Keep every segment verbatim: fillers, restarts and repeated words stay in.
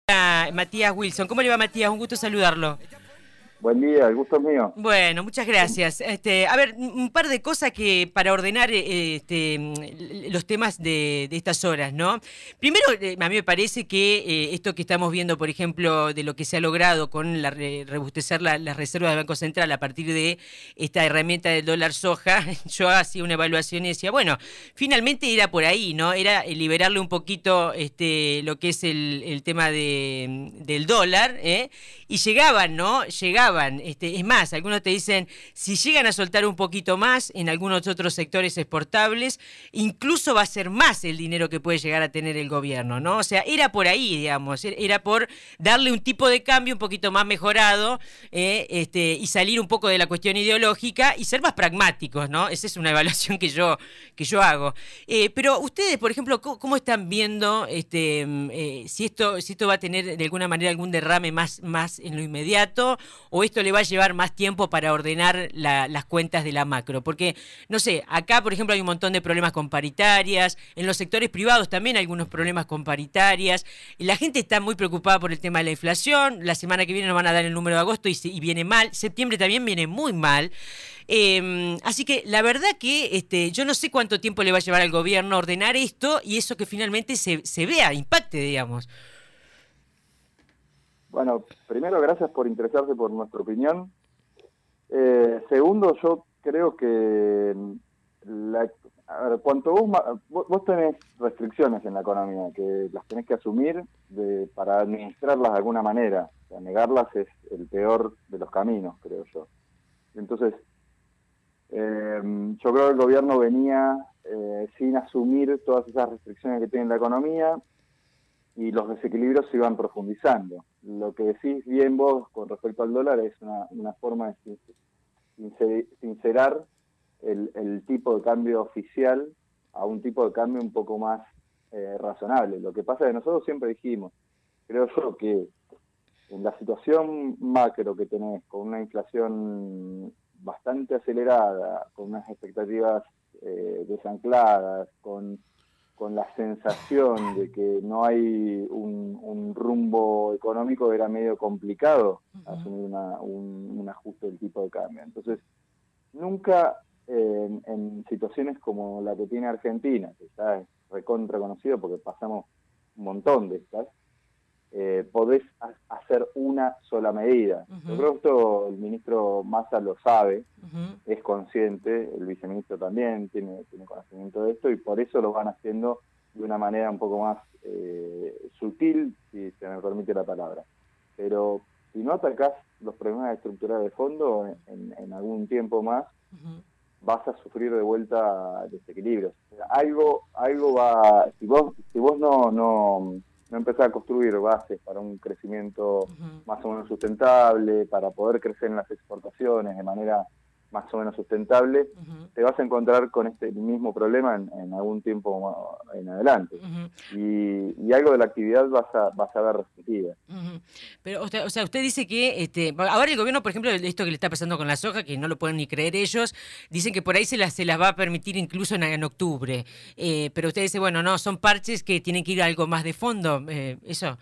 a Matías Wilson. ¿Cómo le va, Matías? Un gusto saludarlo. Buen día, el gusto es mío. Bueno, muchas gracias. Este, a ver, un par de cosas que para ordenar eh, este, los temas de, de estas horas, ¿no? Primero, eh, a mí me parece que eh, esto que estamos viendo, por ejemplo, de lo que se ha logrado con la, re, rebustecer la, las reservas del Banco Central a partir de esta herramienta del dólar soja, yo hacía una evaluación y decía, bueno, finalmente era por ahí, ¿no? Era liberarle un poquito este, lo que es el, el tema de, del dólar, ¿eh? Y llegaban, ¿no? Llegaban. Este, es más, algunos te dicen, si llegan a soltar un poquito más en algunos otros sectores exportables, incluso va a ser más el dinero que puede llegar a tener el gobierno, ¿no? O sea, era por ahí, digamos, era por darle un tipo de cambio un poquito más mejorado eh, este, y salir un poco de la cuestión ideológica y ser más pragmáticos, ¿no? Esa es una evaluación que yo, que yo hago. Eh, pero ustedes, por ejemplo, ¿cómo, cómo están viendo este, eh, si, esto, si esto va a tener de alguna manera algún derrame más, más en lo inmediato o esto le va a llevar más tiempo para ordenar la, las cuentas de la macro? Porque, no sé, acá, por ejemplo, hay un montón de problemas con paritarias, en los sectores privados también hay algunos problemas con paritarias, y la gente está muy preocupada por el tema de la inflación, la semana que viene nos van a dar el número de agosto y, y viene mal, septiembre también viene muy mal. Eh, así que la verdad que este, yo no sé cuánto tiempo le va a llevar al gobierno ordenar esto y eso que finalmente se, se vea, impacte, digamos. Bueno, primero, gracias por interesarse por nuestra opinión. Eh, segundo, yo creo que la, a ver, cuanto vos, vos tenés restricciones en la economía que las tenés que asumir de, para administrarlas de alguna manera. O sea, negarlas es el peor de los caminos, creo yo. Entonces, eh, yo creo que el gobierno venía eh, sin asumir todas esas restricciones que tiene la economía y los desequilibrios se iban profundizando. Lo que decís bien vos con respecto al dólar es una, una forma de sincerar el, el tipo de cambio oficial a un tipo de cambio un poco más eh, razonable. Lo que pasa es que nosotros siempre dijimos, creo yo, que en la situación macro que tenés, con una inflación bastante acelerada, con unas expectativas eh, desancladas, con con la sensación de que no hay un, un rumbo económico, era medio complicado uh-huh. asumir una, un, un ajuste del tipo de cambio. Entonces, nunca eh, en, en situaciones como la que tiene Argentina, que está recontra conocido porque pasamos un montón de estas, eh, podés ha- hacer una sola medida. Uh-huh. Yo creo que esto el ministro Massa lo sabe, uh-huh. es consciente, el viceministro también tiene, tiene conocimiento de esto y por eso lo van haciendo de una manera un poco más eh, sutil, si se me permite la palabra. Pero si no atacás los problemas estructurales de fondo, en, en algún tiempo más, uh-huh. vas a sufrir de vuelta desequilibrios. Algo, algo va, si vos, si vos no, no no empezar a construir bases para un crecimiento uh-huh. más o menos sustentable, para poder crecer en las exportaciones de manera más o menos sustentable, uh-huh. te vas a encontrar con este mismo problema en, en algún tiempo en adelante. Uh-huh. Y, y algo de la actividad vas a, vas a ver resentida. Uh-huh. Pero, o sea, o sea, usted dice que, este, ahora el gobierno, por ejemplo, esto que le está pasando con la soja, que no lo pueden ni creer ellos, dicen que por ahí se las, se las va a permitir incluso en, en octubre. Eh, pero usted dice, bueno, no, son parches que tienen que ir a algo más de fondo, eh, ¿eso?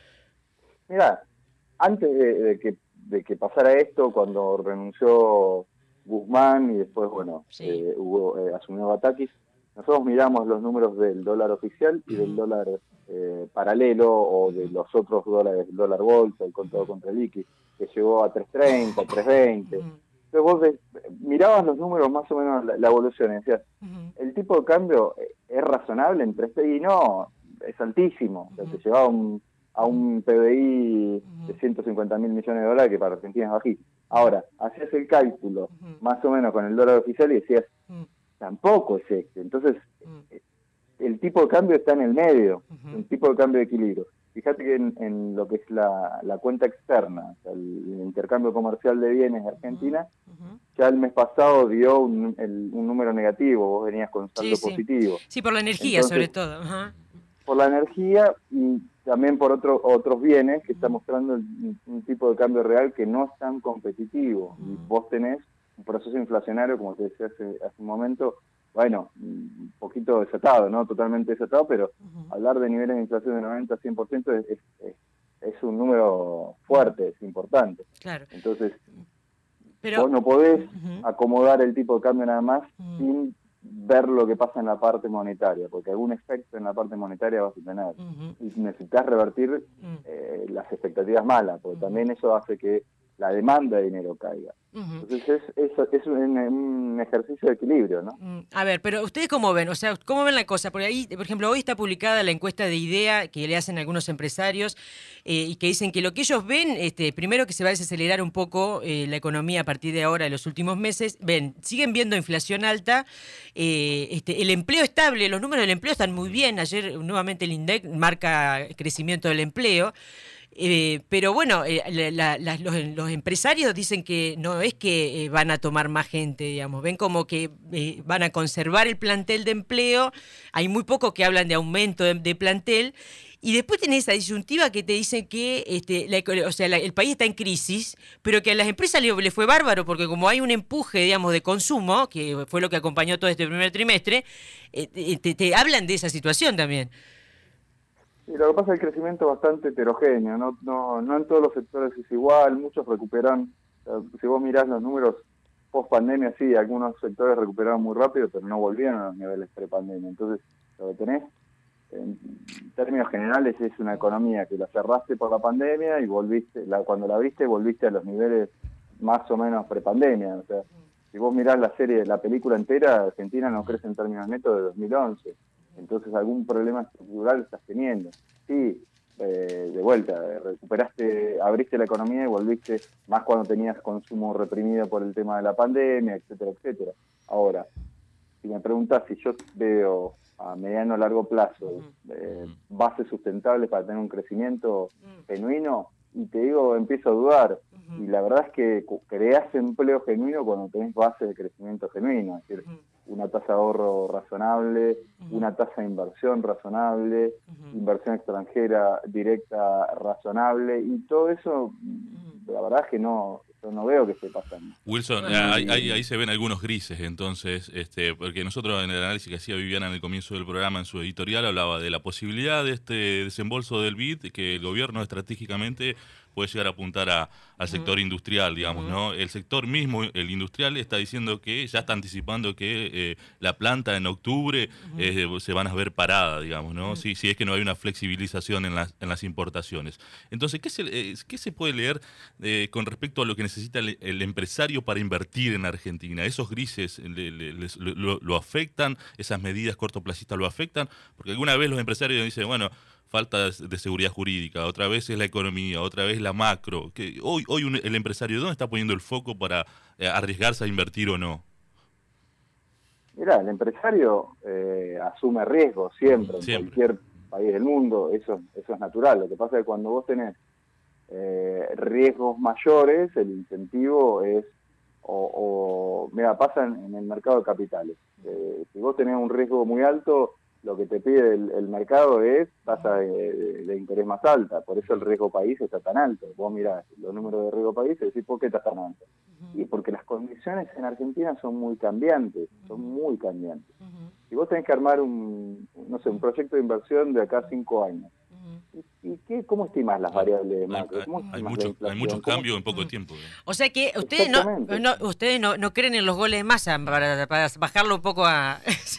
Mira, antes de, de, que, de que pasara esto, cuando renunció Guzmán y después, bueno, sí. eh, hubo, eh, asumió Batakis, nosotros miramos los números del dólar oficial y uh-huh. del dólar eh, paralelo o de los otros dólares, el dólar bolsa, el contado uh-huh. contra el liqui, que llegó a tres treinta, tres veinte. Uh-huh. Entonces vos ves, mirabas los números más o menos, la, la evolución, y decías, uh-huh. el tipo de cambio es razonable entre este y no, es altísimo, uh-huh. o sea, te llevaba un, a un P B I uh-huh. de ciento cincuenta mil millones de dólares que para Argentina es bajísimo. Ahora, hacías el cálculo uh-huh. más o menos con el dólar oficial y decías, uh-huh. tampoco es este. Entonces, uh-huh. el tipo de cambio está en el medio, uh-huh. un tipo de cambio de equilibrio. Fíjate que en, en lo que es la, la cuenta externa, o sea, el, el intercambio comercial de bienes de Argentina, uh-huh. ya el mes pasado dio un, el, un número negativo, vos venías con saldo sí, positivo. Sí. sí, por la energía. Entonces, sobre todo. Uh-huh. Por la energía y también por otro, otros bienes que uh-huh. está mostrando un, un tipo de cambio real que no es tan competitivo. Uh-huh. Y vos tenés un proceso inflacionario, como te decía hace, hace un momento, bueno, un poquito desatado, no totalmente desatado, pero uh-huh. hablar de niveles de inflación de noventa a cien por ciento es, es, es, número fuerte, es importante. Claro. Entonces, Pero, vos no podés uh-huh. acomodar el tipo de cambio nada más uh-huh. sin ver lo que pasa en la parte monetaria, porque algún efecto en la parte monetaria vas a tener. Uh-huh. Y necesitas revertir uh-huh. eh, las expectativas malas, porque uh-huh. también eso hace que la demanda de dinero caiga. Uh-huh. Entonces es, es, es un, un ejercicio de equilibrio, ¿no? A ver, pero ¿ustedes cómo ven? O sea, ¿cómo ven la cosa? Porque ahí, por ejemplo, hoy está publicada la encuesta de IDEA que le hacen algunos empresarios eh, y que dicen que lo que ellos ven, este, primero que se va a desacelerar un poco eh, la economía a partir de ahora, de los últimos meses. Ven, siguen viendo inflación alta, eh, este, el empleo estable, los números del empleo están muy bien. Ayer nuevamente el INDEC marca crecimiento del empleo. Eh, pero bueno, eh, la, la, los, los empresarios dicen que no es que eh, van a tomar más gente, digamos, ven como que eh, van a conservar el plantel de empleo, hay muy pocos que hablan de aumento de, de plantel, y después tenés esa disyuntiva que te dicen que este, la, o sea, la, el país está en crisis, pero que a las empresas le, le fue bárbaro, porque como hay un empuje, digamos, de consumo, que fue lo que acompañó todo este primer trimestre, eh, te, te hablan de esa situación también. Y lo que pasa es que el crecimiento es bastante heterogéneo, no, no, no en todos los sectores es igual, muchos recuperan, si vos mirás los números post pandemia, sí, algunos sectores recuperaron muy rápido, pero no volvieron a los niveles pre-pandemia. Entonces, lo que tenés, en términos generales, es una economía que la cerraste por la pandemia y volviste, la, cuando la viste, volviste a los niveles más o menos pre-pandemia. O sea, si vos mirás la serie, la película entera, Argentina no crece en términos netos de dos mil once. Entonces algún problema estructural estás teniendo. Sí, eh, de vuelta, recuperaste, abriste la economía y volviste más cuando tenías consumo reprimido por el tema de la pandemia, etcétera, etcétera. Ahora, si me preguntas si yo veo a mediano o largo plazo eh, bases sustentables para tener un crecimiento genuino, y te digo, empiezo a dudar. Y la verdad es que creás empleo genuino cuando tenés base de crecimiento genuino, es decir, una tasa de ahorro razonable, uh-huh. una tasa de inversión razonable, uh-huh. inversión extranjera directa razonable, y todo eso, uh-huh. la verdad es que no, yo no veo que esté pasando. Wilson, ahí, ahí, ahí se ven algunos grises, entonces, este, porque nosotros en el análisis que hacía Viviana en el comienzo del programa, en su editorial, hablaba de la posibilidad de este desembolso del B I D, que el gobierno estratégicamente puede llegar a apuntar a, al sector uh-huh. industrial, digamos, uh-huh. ¿no? El sector mismo, el industrial, está diciendo que ya está anticipando que eh, la planta en octubre uh-huh. eh, se van a ver parada, digamos, ¿no? Uh-huh. Si, si es que no hay una flexibilización en las, en las importaciones. Entonces, ¿qué se, eh, ¿qué se puede leer eh, con respecto a lo que necesita el, el empresario para invertir en Argentina? ¿Esos grises le, le, les, lo, lo afectan? ¿Esas medidas cortoplacistas lo afectan? Porque alguna vez los empresarios dicen, bueno, falta de seguridad jurídica, otra vez es la economía, otra vez la macro. Que hoy hoy un, el empresario, ¿dónde está poniendo el foco para eh, arriesgarse a invertir o no? Mirá, el empresario eh, asume riesgos siempre, siempre, en cualquier país del mundo, eso, eso es natural. Lo que pasa es que cuando vos tenés eh, riesgos mayores, el incentivo es, o, o mira, pasa en, en el mercado de capitales. Eh, si vos tenés un riesgo muy alto, lo que te pide el, el mercado es tasa de, de, de interés más alta, por eso el riesgo país está tan alto. Vos mirás los números de riesgo país y decís, ¿por qué está tan alto? Uh-huh. Y porque las condiciones en Argentina son muy cambiantes, son muy cambiantes. Uh-huh. Si vos tenés que armar un, no sé, un proyecto de inversión de acá a cinco años, uh-huh. ¿y, y qué, cómo estimás las variables de macro? ¿Cómo hay, mucho, hay muchos cambios en poco uh-huh. tiempo. ¿eh? O sea que ustedes no, no ustedes no, no creen en los goles de masa para, para bajarlo un poco a...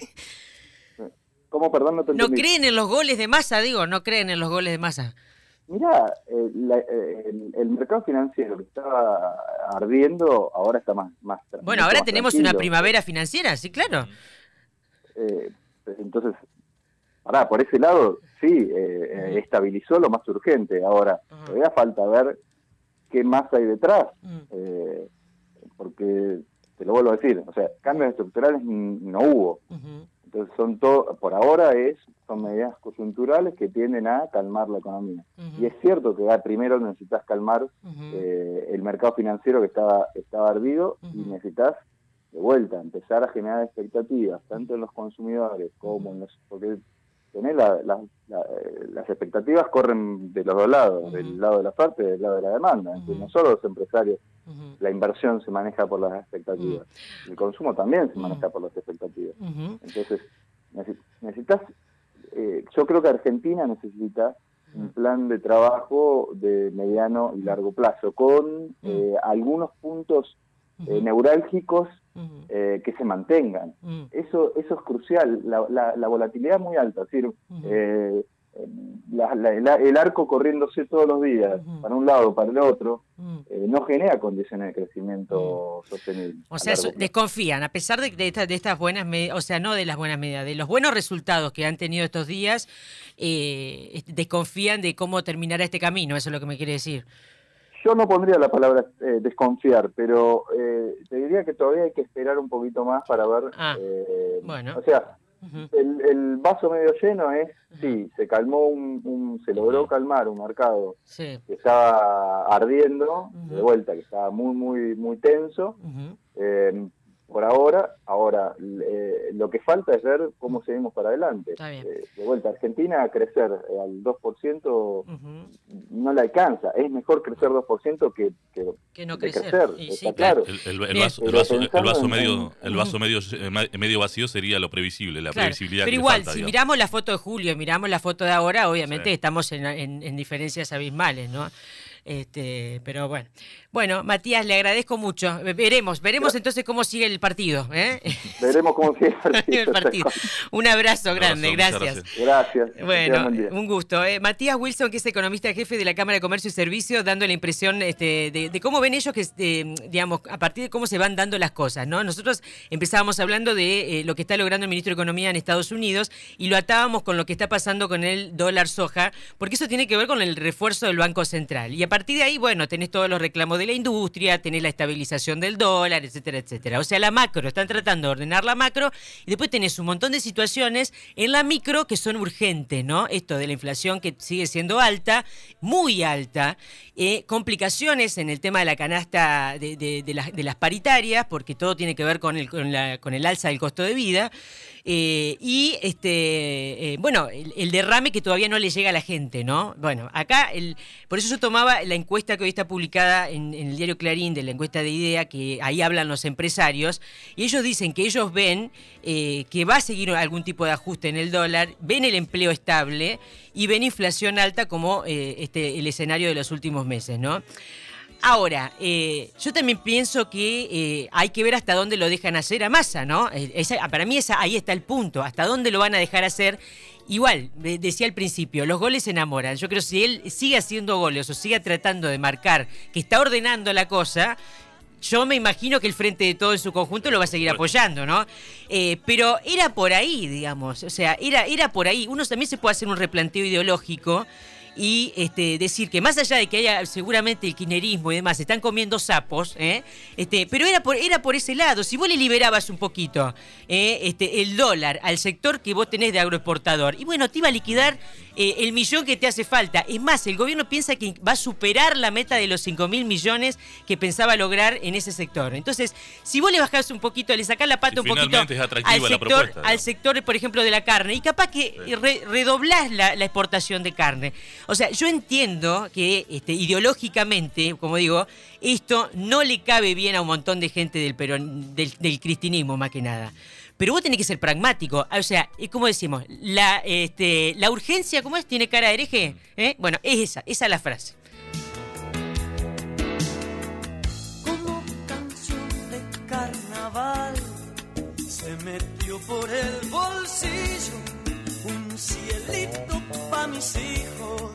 ¿Cómo, perdón, no te entendí? No creen en los goles de masa, digo, no creen en los goles de masa. Mirá, eh, la, eh, el, el mercado financiero que estaba ardiendo, ahora está más... más bueno, ahora más tenemos tranquilo. Una primavera financiera, sí, claro. Eh, entonces, pará, por ese lado, sí, eh, uh-huh. estabilizó lo más urgente. Ahora, uh-huh. todavía falta ver qué más hay detrás, uh-huh. eh, porque, te lo vuelvo a decir, o sea, cambios estructurales no hubo. Uh-huh. Entonces son todo, por ahora es, son medidas coyunturales que tienden a calmar la economía. Uh-huh. Y es cierto que primero necesitas calmar uh-huh. eh, el mercado financiero que estaba, estaba ardido uh-huh. y necesitas de vuelta empezar a generar expectativas, tanto en los consumidores como en los... porque tenés la, la, la, las expectativas corren de los dos lados, uh-huh. del lado de la oferta y del lado de la demanda. Entonces uh-huh. no solo los empresarios, uh-huh. la inversión se maneja por las expectativas, uh-huh. el consumo también se uh-huh. maneja por las expectativas. Uh-huh. Entonces necesitas, eh, yo creo que Argentina necesita un plan de trabajo de mediano y largo plazo, con eh, algunos puntos eh, neurálgicos Uh-huh. eh, que se mantengan. Uh-huh. Eso eso es crucial, la, la, la volatilidad es muy alta, es decir, uh-huh. eh, la, la, el, el arco corriéndose todos los días, uh-huh. para un lado, para el otro, uh-huh. eh, no genera condiciones de crecimiento uh-huh. sostenible. O sea, desconfían, a pesar de, de, esta, de estas buenas medidas, o sea, no de las buenas medidas, de los buenos resultados que han tenido estos días, eh, desconfían de cómo terminará este camino, eso es lo que me quiere decir. Yo no pondría la palabra eh, desconfiar, pero eh, te diría que todavía hay que esperar un poquito más para ver. Ah, eh, bueno. O sea, uh-huh. el, el vaso medio lleno es, uh-huh. sí, se calmó, un, un se logró uh-huh. calmar un mercado sí. que estaba ardiendo, uh-huh. de vuelta, que estaba muy, muy, muy tenso. Uh-huh. eh, por ahora, ahora eh, lo que falta es ver cómo seguimos para adelante. Eh, de vuelta, Argentina a crecer eh, al dos por ciento uh-huh. no le alcanza. Es mejor crecer dos por ciento que, que, que no que crecer. crecer. Y está sí, claro. El, el, el, vaso, el, vaso, el vaso medio, el vaso medio, medio vacío sería lo previsible, la claro. previsibilidad. Pero que igual, falta, si digamos. miramos la foto de julio, miramos la foto de ahora, obviamente sí. estamos en, en, en diferencias abismales, ¿no? Este, pero bueno. Bueno, Matías, le agradezco mucho. Veremos, veremos entonces cómo sigue el partido. ¿eh? Veremos cómo sigue el partido. el partido. Un abrazo grande, un abrazo, gracias. Gracias. Bueno, un gusto. ¿eh? Matías Wilson, que es economista jefe de la Cámara de Comercio y Servicios, dando la impresión este, de, de cómo ven ellos, que eh, digamos, a partir de cómo se van dando las cosas, ¿no? Nosotros empezábamos hablando de eh, lo que está logrando el ministro de Economía en Estados Unidos y lo atábamos con lo que está pasando con el dólar soja, porque eso tiene que ver con el refuerzo del Banco Central. Y a partir de ahí, bueno, tenés todos los reclamos de la industria, tenés la estabilización del dólar, etcétera, etcétera. O sea, la macro, están tratando de ordenar la macro y después tenés un montón de situaciones en la micro que son urgentes, ¿no? Esto de la inflación que sigue siendo alta, muy alta, eh, complicaciones en el tema de la canasta de, de, de, las, de las paritarias, porque todo tiene que ver con el, con la, con el alza del costo de vida. Eh, y este eh, bueno, el, el derrame que todavía no le llega a la gente, ¿no? Bueno, acá, el, por eso yo tomaba la encuesta que hoy está publicada en, en el diario Clarín, de la encuesta de IDEA, que ahí hablan los empresarios, y ellos dicen que ellos ven eh, que va a seguir algún tipo de ajuste en el dólar, ven el empleo estable y ven inflación alta como eh, este, el escenario de los últimos meses, ¿no? Ahora, eh, yo también pienso que eh, hay que ver hasta dónde lo dejan hacer a Massa, ¿no? Esa, para mí esa, ahí está el punto, hasta dónde lo van a dejar hacer. Igual, decía al principio, los goles enamoran. Yo creo que si él sigue haciendo goles o sigue tratando de marcar que está ordenando la cosa, yo me imagino que el Frente de Todo en su conjunto lo va a seguir apoyando, ¿no? Eh, pero era por ahí, digamos, o sea, era, era por ahí. Uno también se puede hacer un replanteo ideológico y este, decir que más allá de que haya seguramente el kirchnerismo y demás, se están comiendo sapos, ¿eh? este, pero era por, era por ese lado. Si vos le liberabas un poquito ¿eh? este, el dólar al sector que vos tenés de agroexportador, y bueno, te iba a liquidar eh, el millón que te hace falta. Es más, el gobierno piensa que va a superar la meta de los cinco mil millones que pensaba lograr en ese sector. Entonces, si vos le bajás un poquito, le sacás la pata si un poquito al sector, al sector, por ejemplo, de la carne, y capaz que sí. re, redoblás la, la exportación de carne. O sea, yo entiendo que este, ideológicamente, como digo, esto no le cabe bien a un montón de gente del, peron, del, del cristinismo, más que nada. Pero vos tenés que ser pragmático. O sea, como decimos, la, este, la urgencia, ¿cómo es? ¿Tiene cara de hereje? ¿Eh? Bueno, es esa, esa es la frase. Como canción de carnaval se metió por el bolsillo un cielito pa' mis hijos.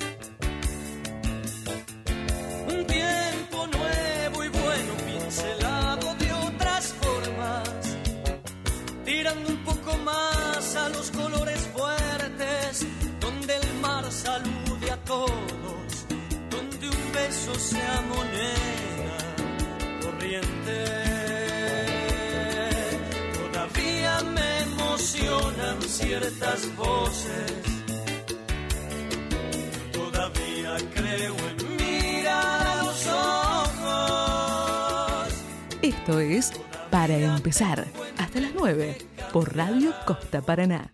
Un tiempo nuevo y bueno, pincelado de otras formas, tirando un poco más a los colores fuertes, donde el mar salude a todos, donde un beso sea moneda corriente. Todavía me emocionan ciertas voces, todavía creo en mirar a los ojos. Esto es Para Empezar, hasta las nueve, por Radio Costa Paraná.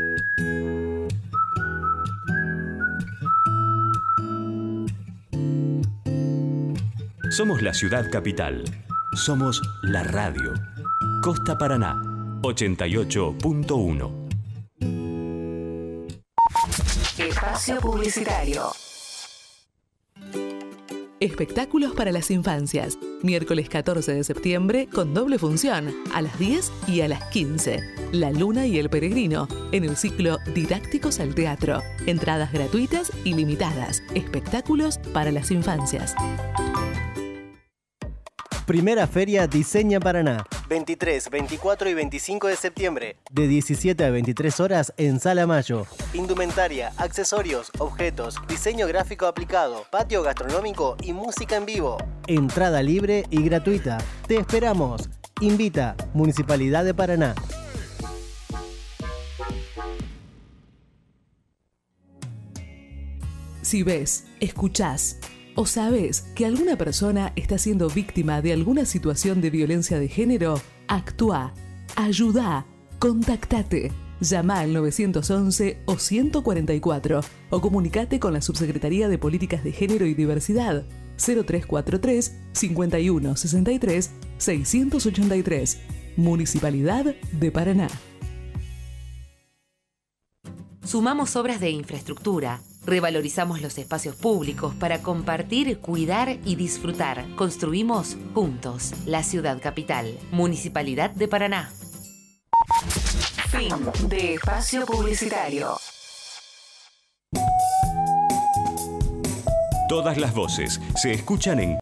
Somos la ciudad capital. Somos la radio. Costa Paraná, ochenta y ocho punto uno. Estás Espacio publicitario. Espectáculos para las infancias. Miércoles catorce de septiembre con doble función, a las diez y a las quince. La Luna y el Peregrino, en el ciclo Didácticos al Teatro. Entradas gratuitas y limitadas. Espectáculos para las infancias. Primera Feria Diseña Paraná. veintitrés, veinticuatro y veinticinco de septiembre. De diecisiete a veintitrés horas en Sala Mayo. Indumentaria, accesorios, objetos, diseño gráfico aplicado, patio gastronómico y música en vivo. Entrada libre y gratuita. Te esperamos. Invita Municipalidad de Paraná. Si ves, escuchás o sabes que alguna persona está siendo víctima de alguna situación de violencia de género, actúa, ayuda, contactate. Llama al nueve once o ciento cuarenta y cuatro o comunicate con la Subsecretaría de Políticas de Género y Diversidad cero tres cuatro tres, cincuenta y uno, sesenta y tres, seiscientos ochenta y tres. Municipalidad de Paraná. Sumamos obras de infraestructura, revalorizamos los espacios públicos para compartir, cuidar y disfrutar. Construimos juntos la ciudad capital. Municipalidad de Paraná. Fin de espacio publicitario. Todas las voces se escuchan en